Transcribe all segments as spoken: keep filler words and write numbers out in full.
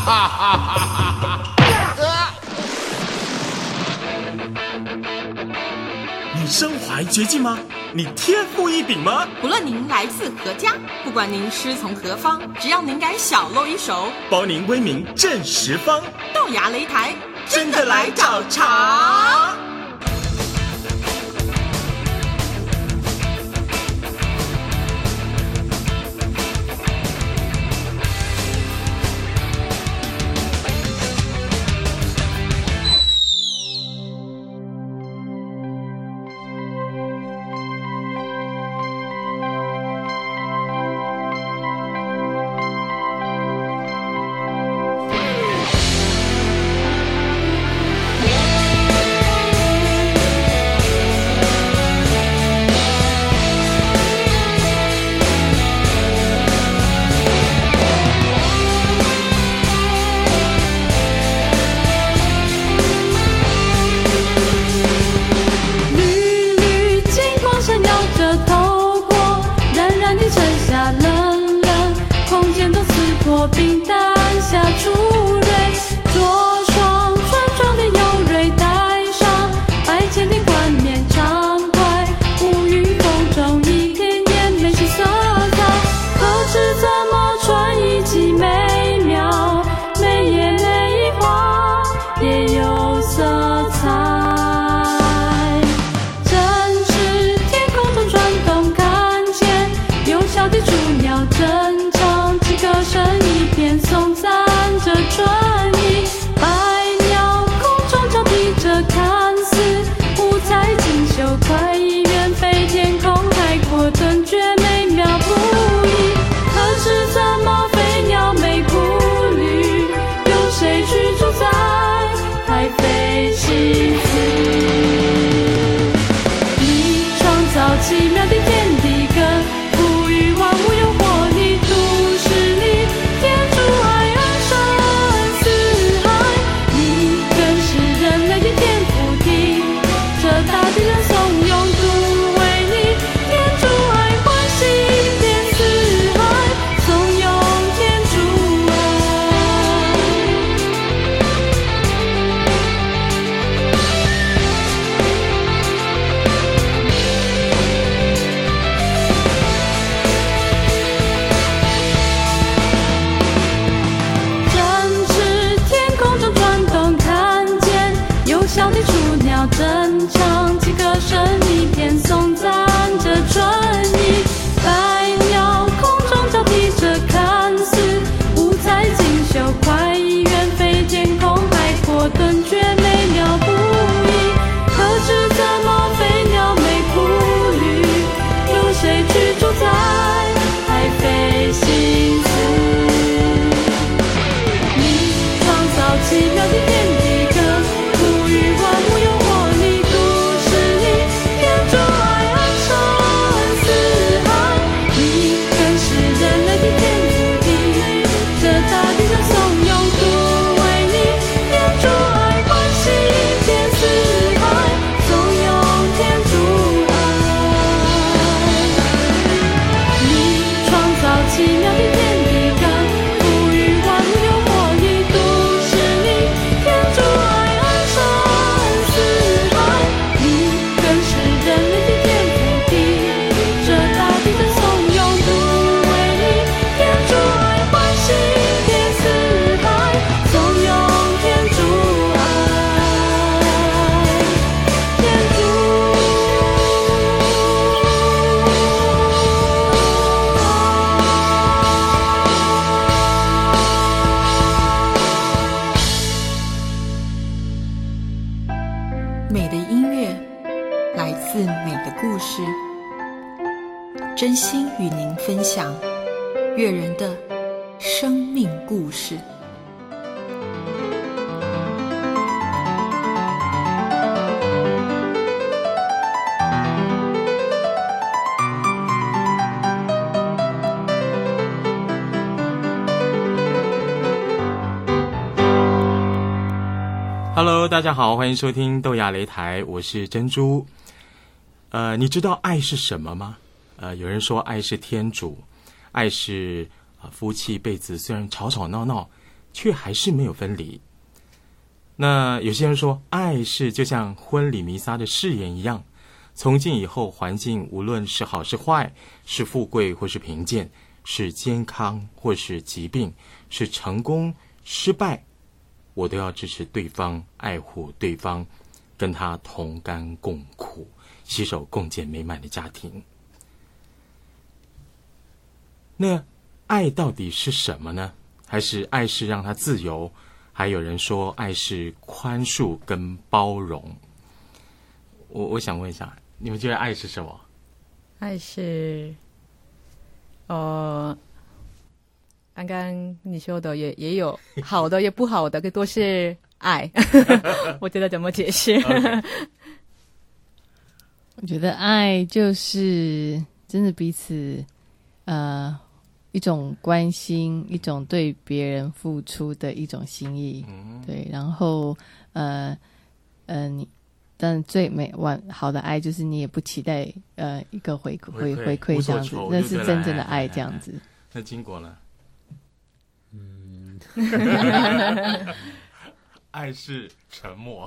哈哈哈！ 你身怀绝技吗？你天赋异禀吗？ 不论您来自何家，不管您师从何方，只要您敢小露一手， 包您威名震十方。 豆芽擂台， 真的来找茬！ 美的音乐来自美的故事，真心与您分享悦人的生命故事。 Hello， 大家好，欢迎收听豆芽擂台，我是珍珠。呃，你知道爱是什么吗？呃，有人说爱是天主，爱是、呃、夫妻一辈子虽然吵吵闹闹， 却还是没有分离。那有些人说，爱是就像婚礼弥撒的誓言一样，从今以后环境无论是好是坏，是富贵或是贫贱，是健康或是疾病，是成功失败，我都要支持对方，爱护对方，跟他同甘共苦，携手共建美满的家庭。那爱到底是什么呢？还是爱是让他自由？还有人说爱是宽恕跟包容。我我想问一下，你们觉得爱是什么？ 爱是，呃，刚刚你说的也也有好的也不好的，都是爱。我觉得怎么解释？ Okay. 我觉得爱就是真的彼此呃一种关心，一种对别人付出的一种心意。嗯，对，然后呃呃你但最美完好的爱就是你也不期待呃一个回回回馈这样子，那是真正的爱这样子。 那金国呢？ 嗯， 爱是沉默，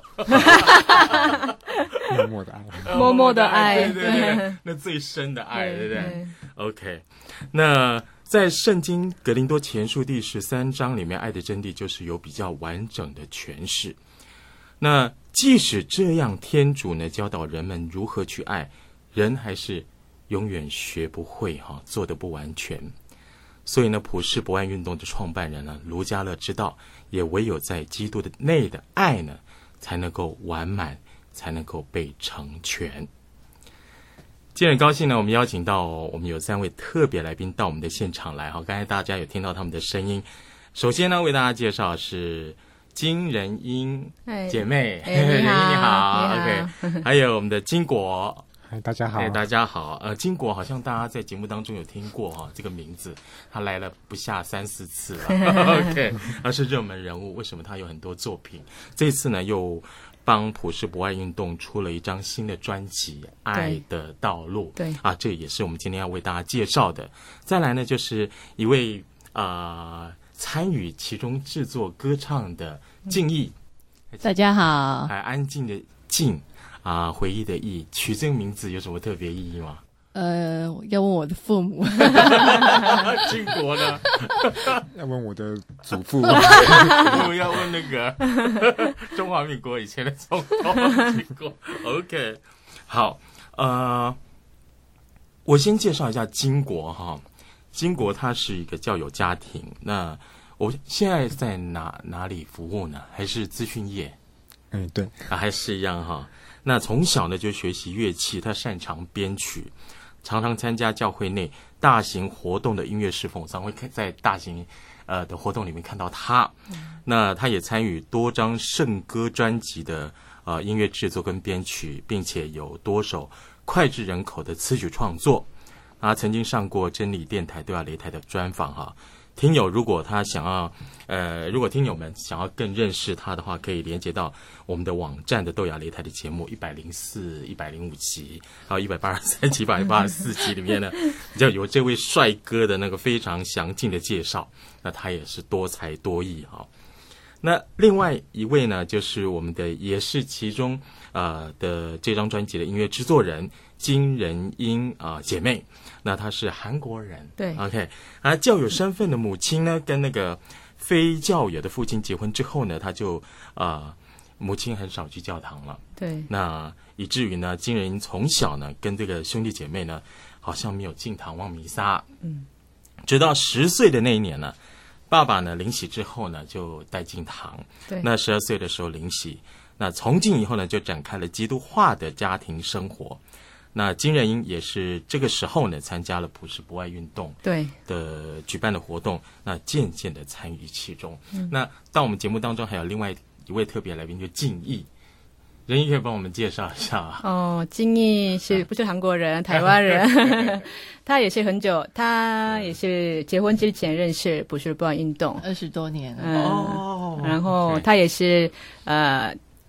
默默的爱， 默默的爱， 对对对，那最深的爱，对不对 ？OK， 那在圣经格林多前书第十三章里面，爱的真谛就是有比较完整的诠释。那即使这样，天主呢教导人们如何去爱，人还是永远学不会哈，做得不完全。所以呢，普世博爱运动的创办人呢，卢嘉乐知道，也唯有在基督的内的爱呢，才能够完满，才能够被成全。今天很高兴呢，我们邀请到我们有三位特别来宾到我们的现场来哈。刚才大家有听到他们的声音，首先呢，为大家介绍是金仁英姐妹， 哎、仁英你好 ，OK， 还有我们的金国。 嗨，大家好。 哎，大家好。呃，金国好像大家在节目当中有听过哈、哦、这个名字，他来了不下三四次了。OK， 他是热门人物。为什么他有很多作品？这次呢，又帮普世博爱运动出了一张新的专辑《爱的道路》。 对啊，这也是我们今天要为大家介绍的。再来呢，就是一位啊、呃、参与其中制作歌唱的静义。 大家好。 还安静的静。啊，回忆的忆，取这个名字有什么特别意义吗？ 呃，要问我的父母。 金国呢？ 要问我的祖父。 我要问那个中华民国以前的总统金国。OK， 好，呃，我先介绍一下金国哈。金国他是一个教友家庭，那我现在在哪哪里服务呢？还是资讯业？ 嗯，对， 啊，还是一样哈。那从小呢就学习乐器，他擅长编曲，常常参加教会内大型活动的音乐侍奉，常会在大型呃的活动里面看到他。嗯、那他也参与多张圣歌专辑的呃音乐制作跟编曲，并且有多首脍炙人口的词曲创作。他曾经上过真理电台、对亚擂台的专访哈。听友如果他想要，呃，如果听友们想要更认识他的话，可以连接到我们的网站的豆芽擂台的节目一百零四、一百零五集，还有一百八十三集、一百八十四集里面呢，就有这位帅哥的那个非常详尽的介绍。那他也是多才多艺哈。那另外一位呢，就是我们的也是其中呃的这张专辑的音乐制作人金仁英啊、呃、姐妹。那她是韩国人， 对 ，OK， 啊，教友身份的母亲呢，跟那个非教友的父亲结婚之后呢，她就啊、呃，母亲很少去教堂了， 对， 那以至于呢，金仁英从小呢，跟这个兄弟姐妹呢，好像没有进堂望弥撒，嗯，直到十岁的那一年呢，爸爸呢领洗之后呢，就带进堂， 对， 那十二岁的时候领洗，那从今以后呢，就展开了基督化的家庭生活。那金仁英也是这个时候呢，参加了普世博爱运动对的举办的活动，那渐渐的参与其中。嗯、那到我们节目当中还有另外一位特别来宾，就静义。仁义可以帮我们介绍一下啊？ 哦，静义是不是韩国人？台湾人，他也是很久，他也是结婚之前认识普世博爱运动二十多年了。 嗯、 哦， 然后他也是呃。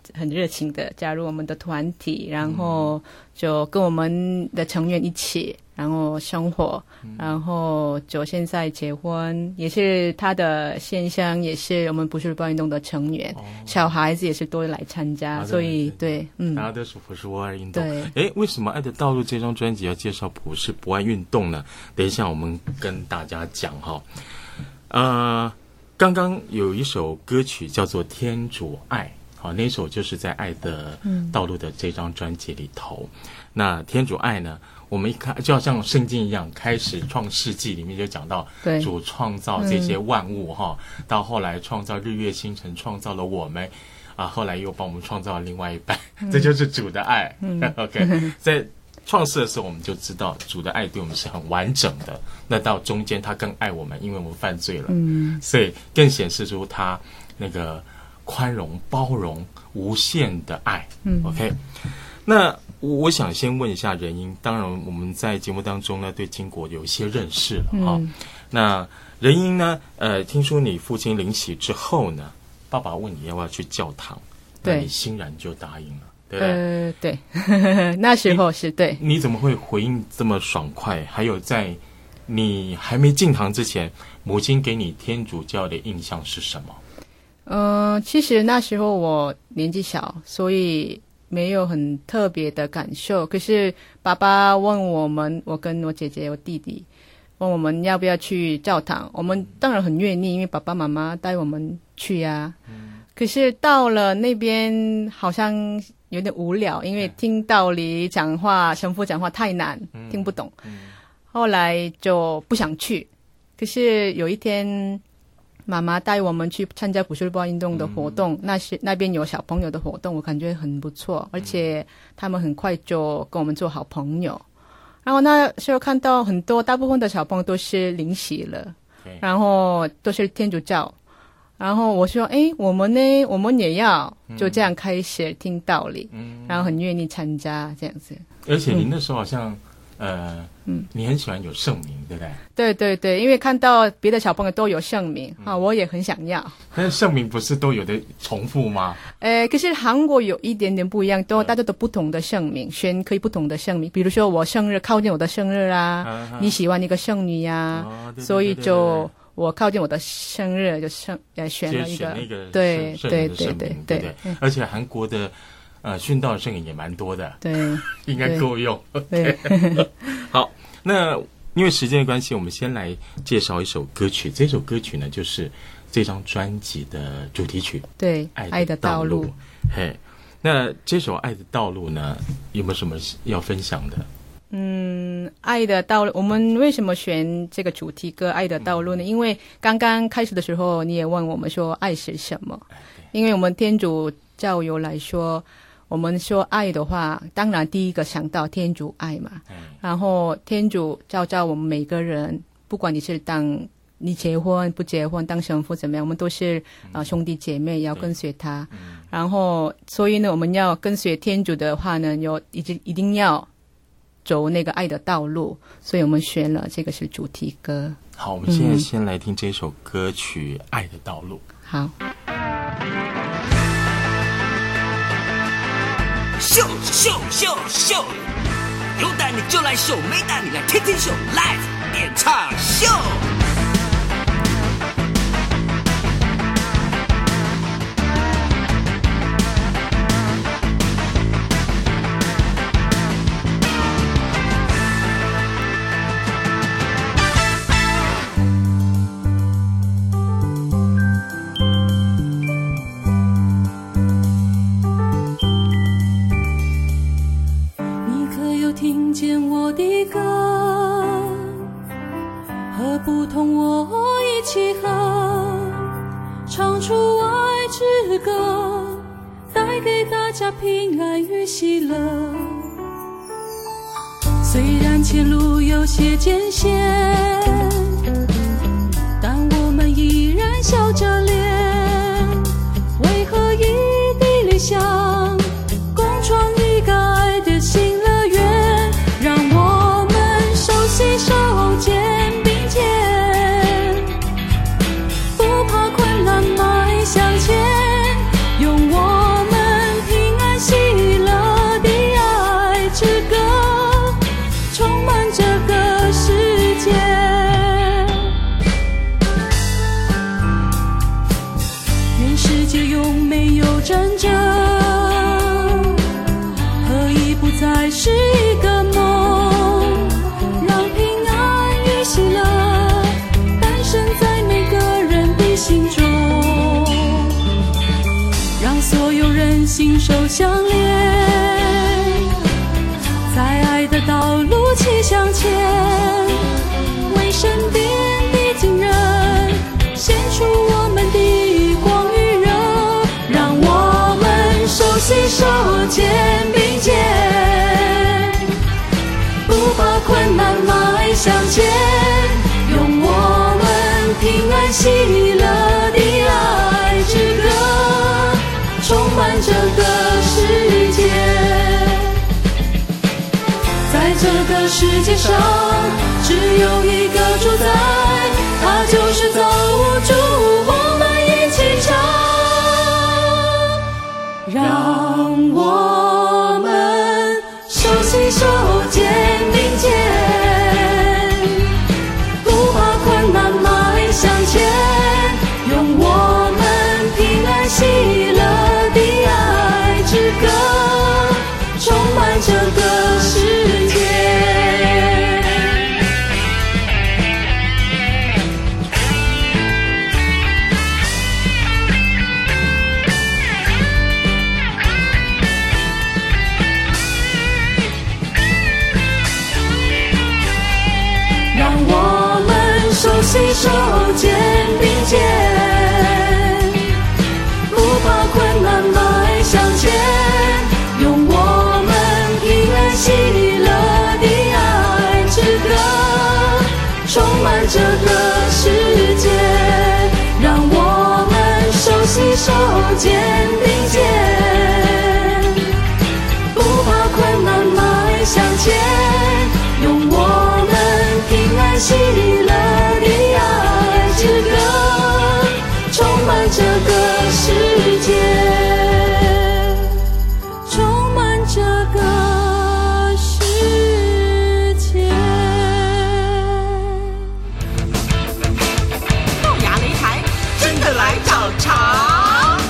很热情的加入我们的团体，然后就跟我们的成员一起，然后生活，然后就现在结婚，也是他的先生，也是我们不是报运动的成员，哦、小孩子也是都来参加，所以对，嗯， 大家都是普世博爱运动。 对， 哎，为什么《爱的道路》这张专辑要介绍普世博爱运动呢？等一下我们跟大家讲哈。呃，刚刚有一首歌曲叫做《天主爱》。好，那首就是在《爱的道路》的这张专辑里头。嗯、那天主爱呢，我们一看就要像圣经一样，开始创世纪里面就讲到主创造这些万物哈、嗯，到后来创造日月星辰，创造了我们啊，后来又帮我们创造了另外一半，嗯、这就是主的爱。嗯、OK， 在创世的时候我们就知道主的爱对我们是很完整的，那到中间他更爱我们，因为我们犯罪了，嗯，所以更显示出他那个宽容、包容、无限的爱。嗯 ，OK。那我想先问一下仁英，当然我们在节目当中呢，对金国有一些认识了哈、嗯。那仁英呢，呃，听说你父亲临洗之后呢，爸爸问你要不要去教堂，对，你欣然就答应了，对不对？ 呃，对，呵呵那时候是对。 你怎么会回应这么爽快？还有在你还没进堂之前，母亲给你天主教的印象是什么？ 呃，其实那时候我年纪小，所以没有很特别的感受。可是爸爸问我们，我跟我姐姐、我弟弟，问我们要不要去教堂。我们当然很愿意，因为爸爸妈妈带我们去呀、啊。嗯、可是到了那边好像有点无聊，因为听道理讲话、神父讲话太难，嗯、听不懂。嗯、后来就不想去。可是有一天，妈妈带我们去参加普世报运动的活动，嗯、那是那边有小朋友的活动，我感觉很不错，而且他们很快就跟我们做好朋友。然后那时候看到很多大部分的小朋友都是领洗了，然后都是天主教。然后我说，哎，我们呢，我们也要就这样开始听道理，嗯、然后很愿意参加这样子。 而且您那时候好像。嗯呃，嗯，你很喜欢有圣名，对不对？ 对对对，因为看到别的小朋友都有圣名、嗯、啊，我也很想要。 但是圣名不是都有的重复吗？ 呃，可是韩国有一点点不一样，都、嗯、大家都不同的圣名，选可以不同的圣名。比如说我生日靠近我的生日啊，啊你喜欢一个圣女呀、啊哦，对对对对对，所以就我靠近我的生日就圣呃选了一个， 选一个对对对对对对对，嗯、而且韩国的。呃，殉道的圣名也蛮多的， 对， 应该够用。 对， okay 好，那因为时间的关系，我们先来介绍一首歌曲。这首歌曲呢，就是这张专辑的主题曲， 对，爱的道路。 嘿，那这首《爱的道路》呢，有没有什么要分享的？ 嗯，爱的道路，我们为什么选这个主题歌《爱的道路》呢？嗯、因为刚刚开始的时候，你也问我们说爱是什么？因为我们天主教友来说。我们说爱的话，当然第一个想到天主爱嘛，嗯、然后天主召召我们每个人，不管你是当你结婚不结婚，当神父怎么样，我们都是、嗯、呃兄弟姐妹，要跟随他。嗯、然后所以呢，我们要跟随天主的话呢，有一定一定要走那个爱的道路，所以我们选了这个是主题歌。 好，我们现在先来听这首歌曲《爱的道路》。 好。 秀秀秀秀，有胆你就来秀，没胆你来天天秀 ，Live 演唱秀。 平安与喜乐，虽然前路有些艰险，但我们依然笑着脸。为何异地理想，共创一个爱的新乐园？让我们手牵手肩并肩，不怕困难迈向前，用我们手相连，在爱的道路齐向前，为身边的亲人献出我们的光与热，让我们手牵手肩并肩，不怕困难迈向前，用我们平安喜乐的爱之歌充满这个世界。在这个世界上只有一个主宰，他就是造物主，我们一起唱，让我们手牵手肩并肩，不怕困难迈向前，用我们平安喜乐的爱之歌充满这个世界。让我们手牵手肩并肩，不怕困难迈向前，用我们平安喜乐的爱之歌充满这个世界。让我们手牵手肩并肩，不怕困难迈向前，用我们平安喜乐的爱之歌充满这个世界，充满这个世界。 龅牙擂台真的来找茬。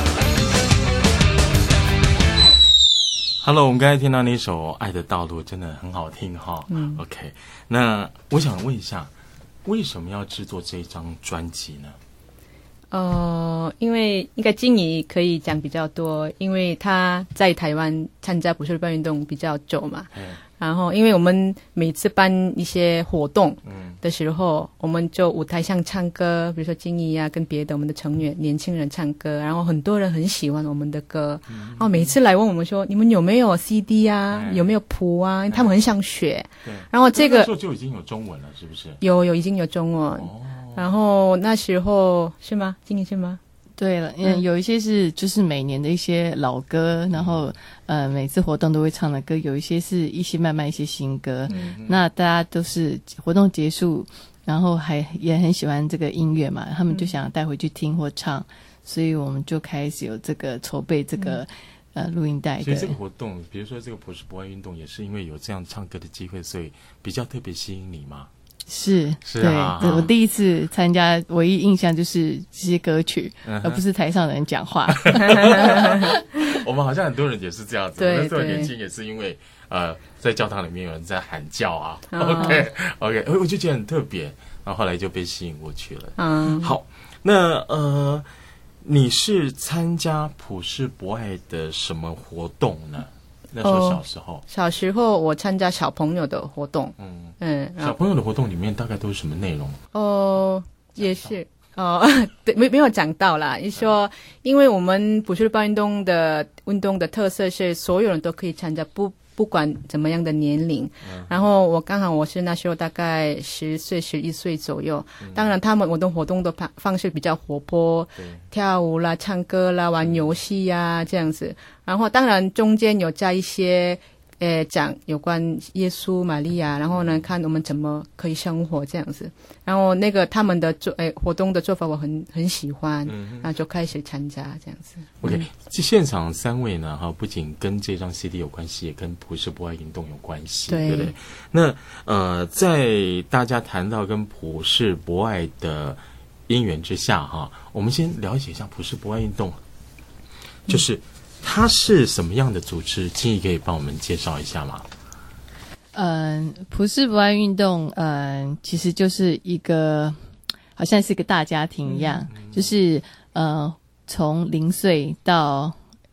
Hello， 我们刚才听到那首《爱的道路》真的很好听哈。嗯 ，OK， 那我想问一下，为什么要制作这张专辑呢？ 呃，因为应该静怡可以讲比较多，因为他在台湾参加普世办运动比较久嘛。嗯。然后，因为我们每次办一些活动的时候，嗯、我们就舞台上唱歌，比如说静怡啊，跟别的我们的成员、年轻人唱歌，然后很多人很喜欢我们的歌，嗯、然后每次来问我们说，你们有没有 C D 啊，哎、有没有谱啊？他们很想学。对。然后这个那时候就已经有中文了，是不是？ 有有已经有中文。哦。然后那时候是吗？静怡是吗？ 对了，嗯，有一些是就是每年的一些老歌，然后呃每次活动都会唱的歌，有一些是一些慢慢一些新歌。嗯、那大家都是活动结束，然后还也很喜欢这个音乐嘛，他们就想带回去听或唱，所以我们就开始有这个筹备这个、嗯、呃录音带。 所以这个活动，比如说这个普世博爱运动，也是因为有这样唱歌的机会，所以比较特别吸引你吗？ 是， 是啊， 对，我第一次参加，唯一印象就是这些歌曲，嗯、而不是台上的人讲话。 我们好像很多人也是这样子， 对， 那时候年轻也是因为呃，在教堂里面有人在喊叫啊。哦、OK OK， 我就觉得很特别，然后后来就被吸引过去了。嗯，好，那呃，你是参加普世博爱的什么活动呢？那时候小时候、哦， 小时候我参加小朋友的活动，嗯嗯， 小朋友的活动里面大概都是什么内容？ 哦，也是哦，对，没没有讲到啦。你说，因为我们普世办运动的运动的特色是所有人都可以参加，不不管怎么样的年龄。嗯、然后我刚好我是那时候大概十岁、十一岁左右。嗯、当然，他们我的活动的方方式比较活泼，跳舞啦、唱歌啦、玩游戏呀、啊、这样子。然后当然中间有加一些呃讲有关耶稣玛利亚，然后呢看我们怎么可以生活这样子。然后那个他们的做诶活动的做法我很很喜欢，嗯、然后就开始参加这样子。 OK，这、嗯、现场三位呢哈，不仅跟这张 C D 有关系，也跟普世博爱运动有关系，对, 对不对？那呃，在大家谈到跟普世博爱的因缘之下哈，我们先了解一下普世博爱运动，就是。嗯它是什么样的组织？静怡可以帮我们介绍一下吗？ 嗯，普世博爱运动，嗯，其实就是一个，好像是一个大家庭一样，嗯嗯、就是呃，从零岁到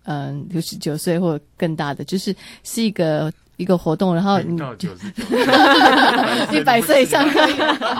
嗯六十九岁或更大的，就是是一个一个活动，然后你到九十九， 一百岁以上可以，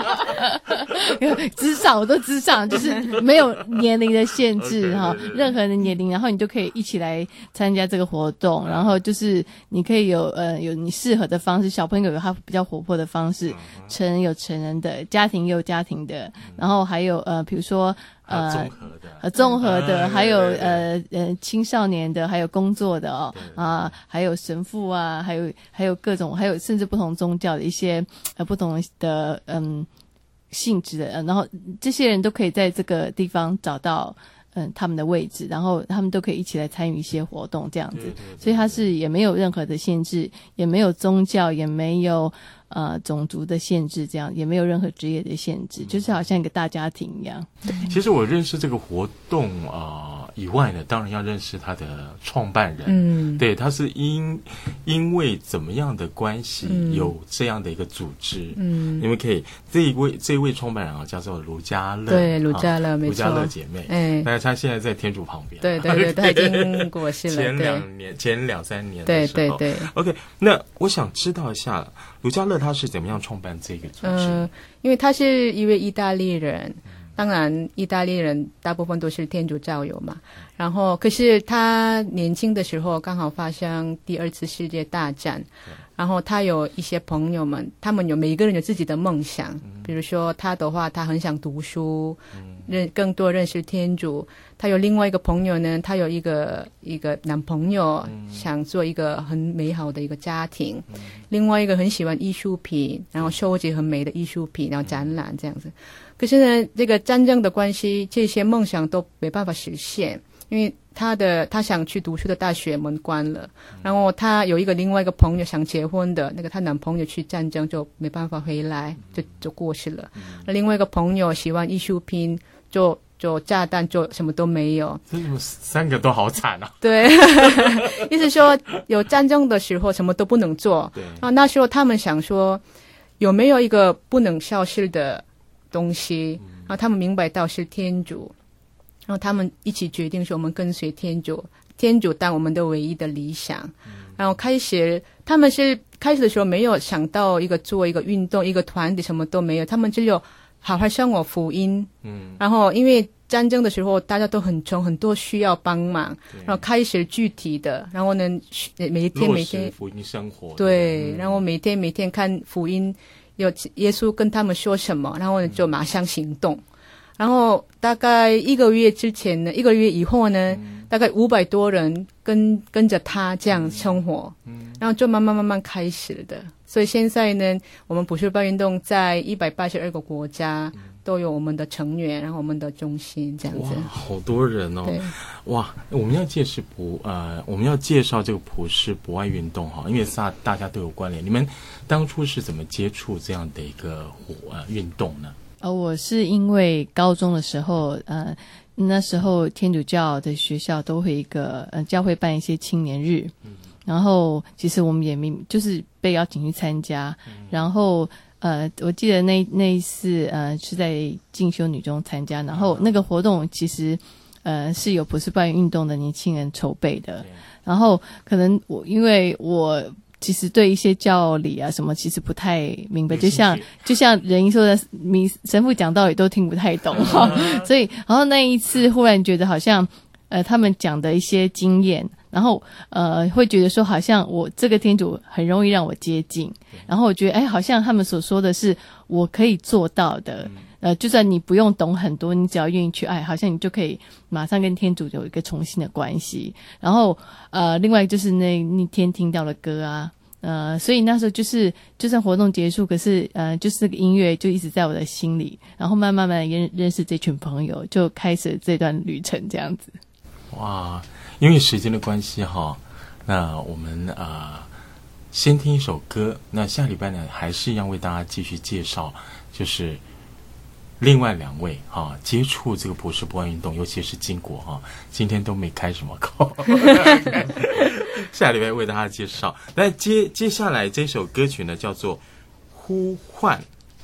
职场我都职场，就是没有年龄的限制哈， okay, 任何的年龄，然后你就可以一起来参加这个活动，然后就是你可以有呃有你适合的方式，小朋友有他比较活泼的方式，成人有成人的，家庭也有家庭的，然后还有呃比如说。呃， 综合的， 呃，综合的， 啊、 还有对对对呃呃青少年的，还有工作的哦，啊，还有神父啊，还有还有各种，还有甚至不同宗教的一些呃不同的嗯性质的、呃，然后这些人都可以在这个地方找到嗯他们的位置，然后他们都可以一起来参与一些活动这样子， 对对对对， 所以它是也没有任何的限制，也没有宗教，也没有。呃，种族的限制，这样也没有任何职业的限制，就是好像一个大家庭一样。 其实我认识这个活动啊、呃、以外呢，当然要认识他的创办人。嗯，对，他是因因为怎么样的关系、嗯、有这样的一个组织。嗯，你们可以这一位这一位创办人啊，叫做卢嘉乐。 对，卢嘉乐，没错， 卢嘉乐姐妹。哎，但是她现在在天主旁边。 对对对，她已经过世了。 前两年，前两三年的对时候。 对对。 OK， 那我想知道一下。卢嘉乐他是怎么样创办这个组织？ 呃，因为他是一位意大利人，当然意大利人大部分都是天主教友嘛。然后，可是他年轻的时候刚好发生第二次世界大战，然后他有一些朋友们，他们有每一个人有自己的梦想，嗯、比如说他的话，他很想读书，嗯、认更多认识天主。他有另外一个朋友呢，他有一个一个男朋友，嗯、想做一个很美好的一个家庭。嗯、另外一个很喜欢艺术品，然后收集很美的艺术品，然后展览这样子。可是呢，这个战争的关系，这些梦想都没办法实现。因为他的他想去读书的大学门关了，然后他有一个另外一个朋友想结婚的，那个她男朋友去战争就没办法回来，就就过世了。那另外一个朋友喜欢艺术品，就就炸弹就什么都没有。 这三个都好惨啊！ 对，意思说有战争的时候什么都不能做。对啊，那时候他们想说有没有一个不能消失的东西，然后他们明白到是天主。然后他们一起决定说我们跟随天主，天主当我们的唯一的理想。嗯、然后开始他们是开始的时候没有想到一个做一个运动一个团体什么都没有，他们只有好好向我福音。嗯，然后因为战争的时候大家都很穷，很多需要帮忙，然后开始具体的，然后呢每一天每天福音生活。 对， 嗯、 然后每天每天看福音，有耶稣跟他们说什么，然后呢就马上行动。然后大概一个月之前呢，一个月以后呢，嗯、大概五百多人跟跟着他这样生活，嗯、然后就慢慢慢慢开始的。所以现在呢，我们普世班运动在一百八十二个国家都有我们的成员，然后我们的中心这样子。 哇，好多人哦！对，哇，我们要介绍普呃，我们要介绍这个普世博爱运动哈，因为大大家都有关联。你们当初是怎么接触这样的一个呃运动呢？ 呃，我是因为高中的时候，呃，那时候天主教的学校都会一个呃教会办一些青年日，嗯、然后其实我们也明就是被邀请去参加，嗯、然后呃，我记得那那一次呃是在进修女中参加，然后那个活动其实呃是有普世办运动的年轻人筹备的，然后可能我因为我。其实对一些教理啊什么其实不太明白，就像就像仁一说的，迷神父讲道理都听不太懂哈，所以然后那一次忽然觉得好像呃他们讲的一些经验，然后呃会觉得说好像我这个天主很容易让我接近，然后我觉得哎好像他们所说的是我可以做到的。呃，就算你不用懂很多，你只要愿意去爱，好像你就可以马上跟天主有一个重新的关系。然后，呃，另外就是那那天听到的歌啊，呃，所以那时候就是就算活动结束，可是呃，就是这个音乐就一直在我的心里，然后慢慢慢慢认认识这群朋友，就开始这段旅程这样子。 哇，因为时间的关系哈，那我们呃先听一首歌，那下礼拜呢还是一样为大家继续介绍，就是另外两位啊接触这个普世博爱运动，尤其是金国哈，今天都没开什么口，下礼拜为大家介绍。那接接下来这首歌曲呢叫做《呼唤》，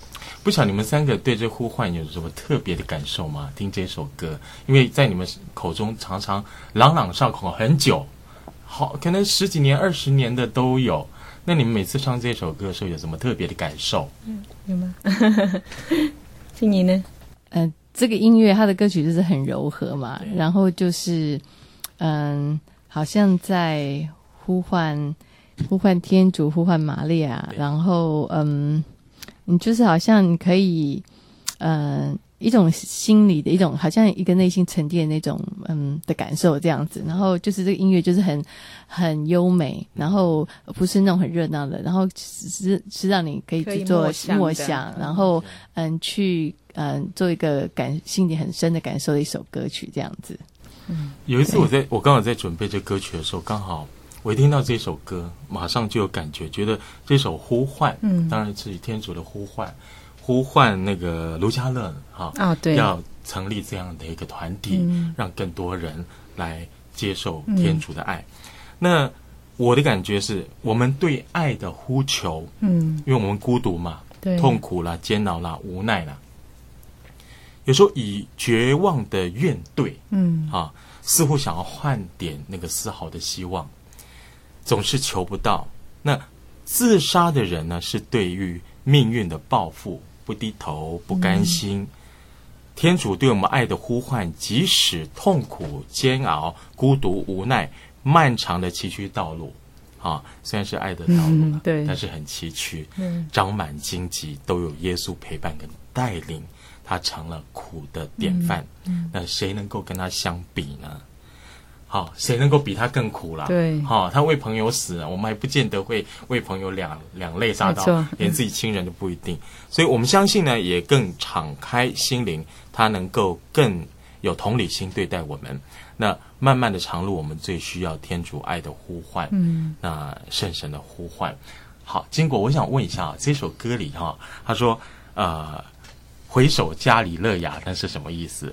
不晓得你们三个对这呼唤有什么特别的感受吗？听这首歌，因为在你们口中常常朗朗上口很久，好，可能十几年、二十年的都有。那你们每次唱这首歌的时候有什么特别的感受？ 嗯，有吗？静怡呢？ 嗯、呃，这个音乐它的歌曲就是很柔和嘛，然后就是嗯，好像在呼唤呼唤天主，呼唤玛利亚，然后嗯，你就是好像你可以嗯。一种心理的一种，好像一个内心沉淀的那种嗯的感受这样子，然后就是这个音乐就是很很优美，然后不是那种很热闹的，然后是是让你可以去做默想，然后嗯去嗯做一个感心里很深的感受的一首歌曲这样子。 嗯，有一次我在我刚好在准备这歌曲的时候，刚好我一听到这首歌，马上就有感觉，觉得这首呼唤，嗯，当然是天主的呼唤。呼唤那个卢嘉乐哈、 哦、对， 要成立这样的一个团体、嗯、让更多人来接受天主的爱、嗯、那我的感觉是我们对爱的呼求，嗯，因为我们孤独嘛，对，痛苦啦、煎熬啦、无奈啦，有时候以绝望的怨怼，嗯啊，似乎想要换点那个丝毫的希望，总是求不到。那自杀的人呢，是对于命运的报复不低头不甘心、嗯、天主对我们爱的呼唤，即使痛苦煎熬孤独无奈漫长的崎岖道路啊，虽然是爱的道路、嗯、对，但是很崎岖、嗯、长满荆棘，都有耶稣陪伴跟带领，他成了苦的典范、嗯嗯、那谁能够跟他相比呢？好，谁能够比他更苦啦？对，好、哦，他为朋友死，我们还不见得会为朋友两两肋撒刀，连自己亲人都不一定。所以我们相信呢，也更敞开心灵，他能够更有同理心对待我们。那慢慢的长路，我们最需要天主爱的呼唤，嗯，那圣神的呼唤。好，经过我想问一下啊，这首歌里哈、哦，他说呃，回首家里乐雅，那是什么意思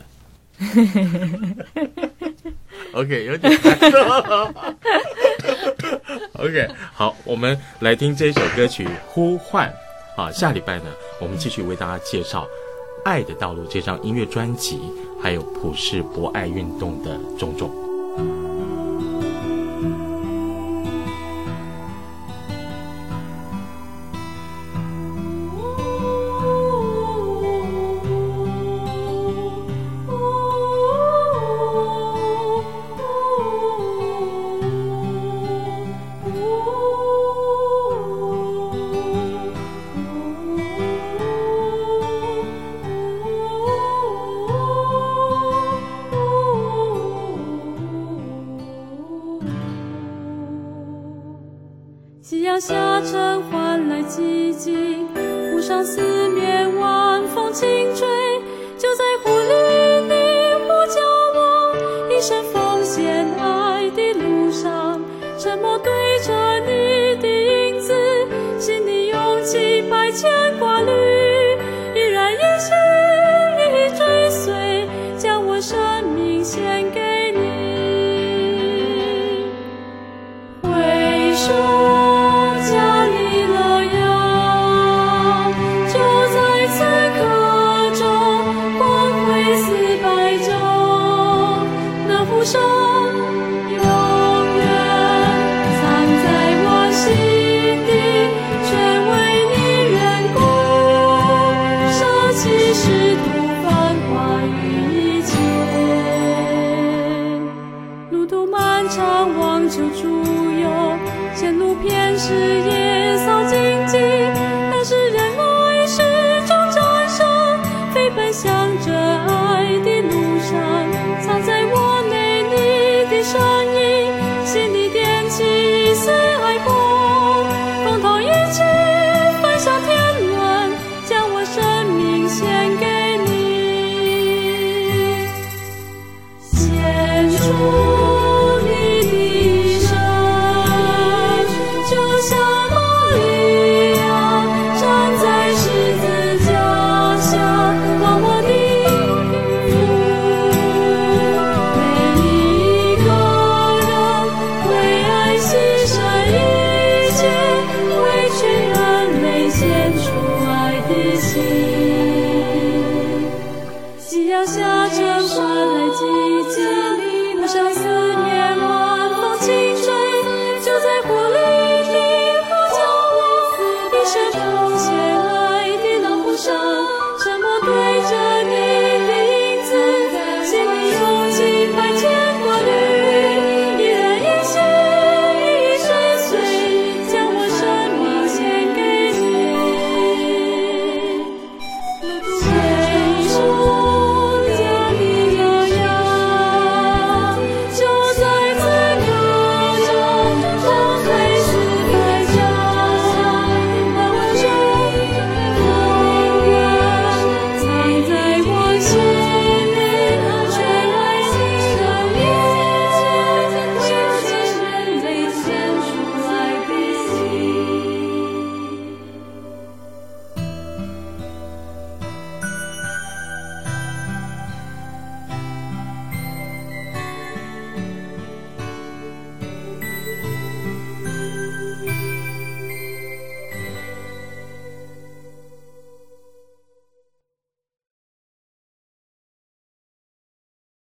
？OK， 有点难受。OK， 好，我们来听这首歌曲《呼唤》啊。下礼拜呢，我们继续为大家介绍《爱的道路》这张音乐专辑，还有普世博爱运动的种种。 夕阳下沉换来寂静，湖上四面晚风轻吹，就在湖里你我交往，一生奉献爱的路上，沉默对着你的影子，心里涌起百牵挂绿